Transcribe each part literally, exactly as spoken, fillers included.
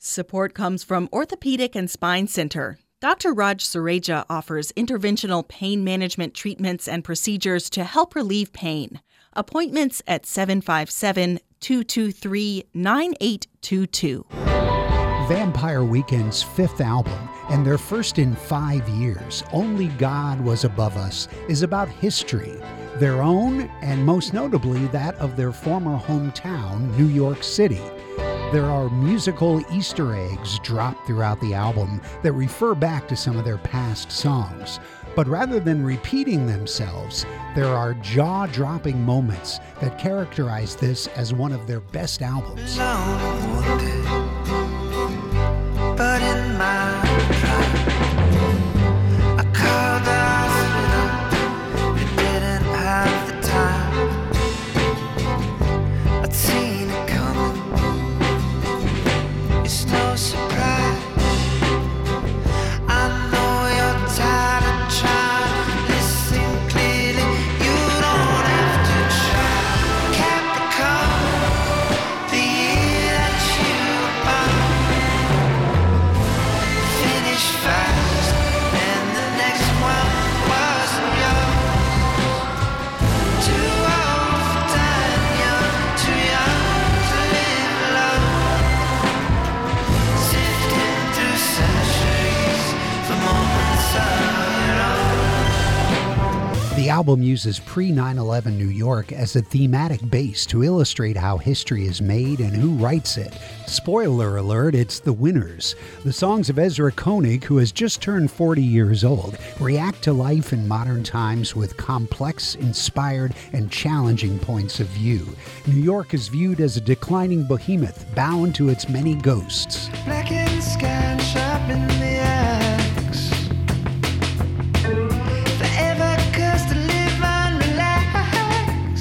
Support comes from Orthopedic and Spine Center. Doctor Raj Sureja offers interventional pain management treatments and procedures to help relieve pain. Appointments at seven five seven, two two three, nine eight two two. Vampire Weekend's fifth album, and their first in five years, Only God Was Above Us, is about history, their own and most notably that of their former hometown, New York City. There are musical Easter eggs dropped throughout the album that refer back to some of their past songs. But rather than repeating themselves, there are jaw-dropping moments that characterize this as one of their best albums. But in my pride, I called the hospital. They didn't have the time. I'd seen it coming. It's no surprise. I know you're tired of trying to listen clearly. You don't have to try. Capricorn, the year that you were born. Finish fast, and the next one wasn't yours. Too old for dying young, too young to live long. Sifting through centuries for moments of your own. The album uses pre nine eleven New York as a thematic base to illustrate how history is made and who writes it. Spoiler alert, it's the winners. The songs of Ezra Koenig, who has just turned forty years old, react to life in modern times with complex, inspired, and challenging points of view. New York is viewed as a declining behemoth bound to its many ghosts. Black in the sky and sharp in the axe. Forever cursed to live unrelaxed.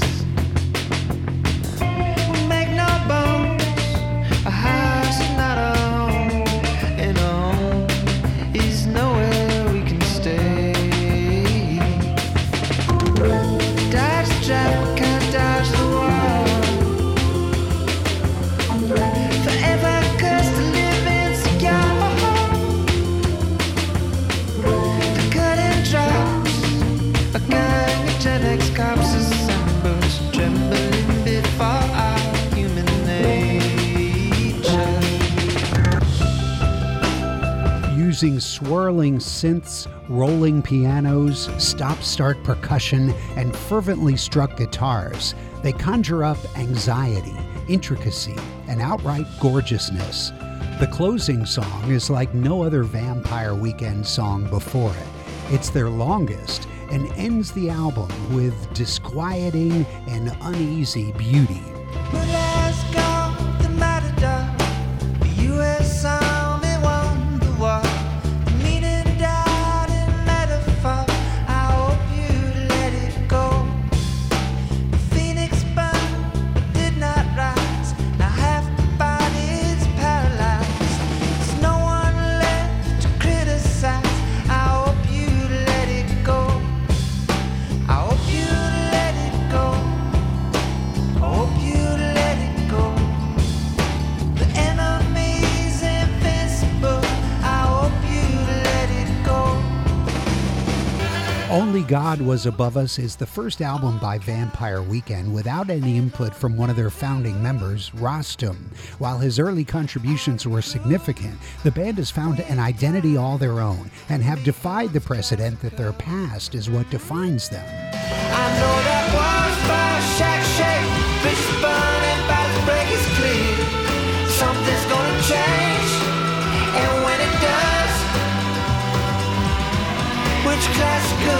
We make no bones. A house is not a home, and a home is nowhere we can stay. Dodge the traffic, can't dodge the wall. Forever cursed to live insecure. The curtain drops. A gang of Gen X cops assembles, trembling before our human nature. Using swirling synths, rolling pianos, stop-start percussion, and fervently struck guitars, they conjure up anxiety, intricacy, and outright gorgeousness. The closing song is like no other Vampire Weekend song before it. It's their longest and ends the album with disquieting and uneasy beauty. But let's go, the matador. The U S Army won the war. The meaning died in metaphor. I hope you let it go. The phoenix burned, but did not rise. Now half the body's paralyzed. There's no one left to criticize. I hope you let it go. I hope you let it go. I hope you let it go. The enemy's invincible. I hope you let it go. Only God Was Above Us is the first album by Vampire Weekend without any input from one of their founding members, Rostam. While his early contributions were significant, the band has found an identity all their own and have defied the precedent that their past is what defines them. I know that one's fire, shack shake, bitch burning, about to break is clear. Something's gonna change, and when it does, which classical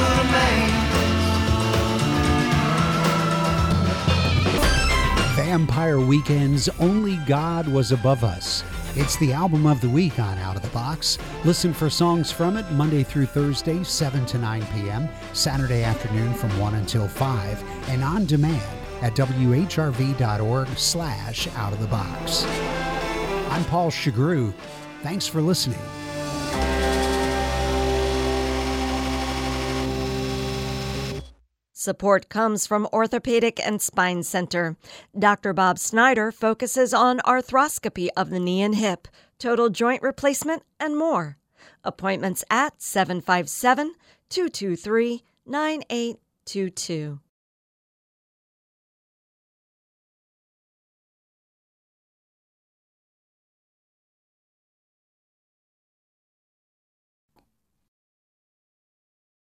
remains? Vampire Weekend's Only God Was Above Us. It's the album of the week on Out of the Box. Listen for songs from it Monday through Thursday, seven to nine p.m., Saturday afternoon from one until five, and on demand at W H R V dot org slash out of the box. I'm Paul Chagru. Thanks for listening. Support comes from Orthopedic and Spine Center. Doctor Bob Snyder focuses on arthroscopy of the knee and hip. total joint replacement, and more. Appointments at seven five seven, two two three, nine eight two two.